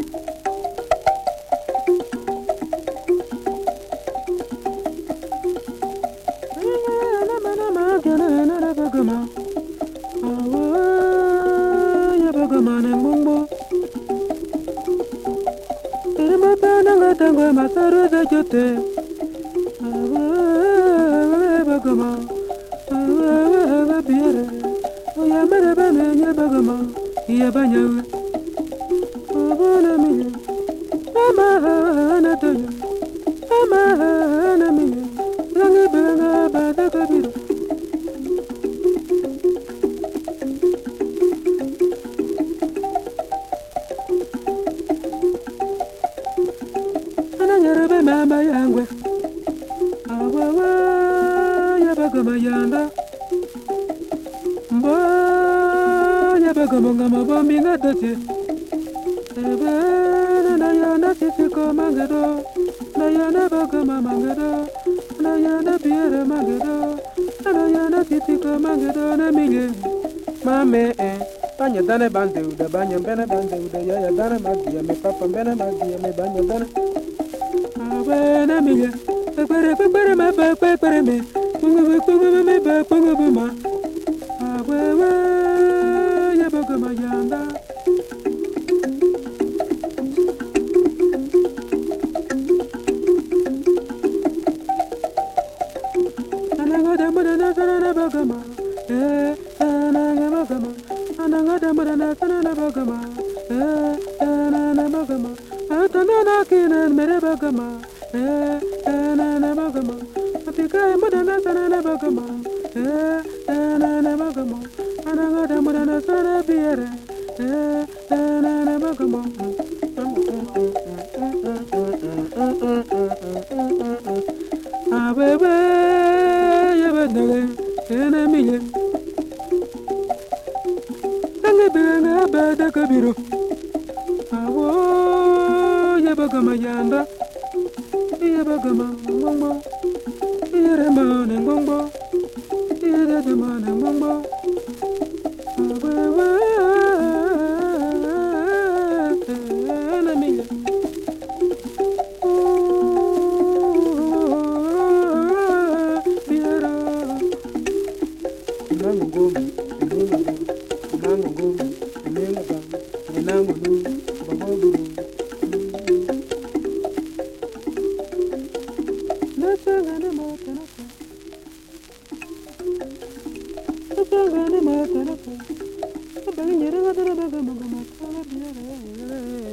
Mama yangu awawa yabagama yanda mbo yabagama ngama bombi ngadati ebe na yana titiko mangado na yana bagama mangado na yana biere mangado na yana titiko mangado na mige mame banya dane bande uda banya bene bande uda ya dane magia me papa bene magia me banya dane na miya kwere ma ba kwere me kungu me ba kungu ma awewe ya baga ma yanda ananga da mura na sana baga ma ananga baga ma ananga da mura na sana baga ma ananga baga ma atana na kinan mere baga ma na bagama atika madana sana bagama na bagama ananga madana sana biere na bagama abebe yabadale na miye tangi bena bada kabiro awo yabagama yanda yabagama ngombo yerema ngombo yeredema ngombo awewe na miye biara ngombo ngombo ngombo ngombo Bang,